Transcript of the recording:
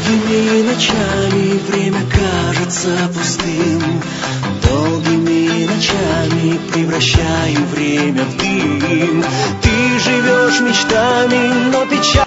Долгими ночами время кажется пустым. Долгими ночами превращаю время в дым. Ты живешь мечтами, но печаль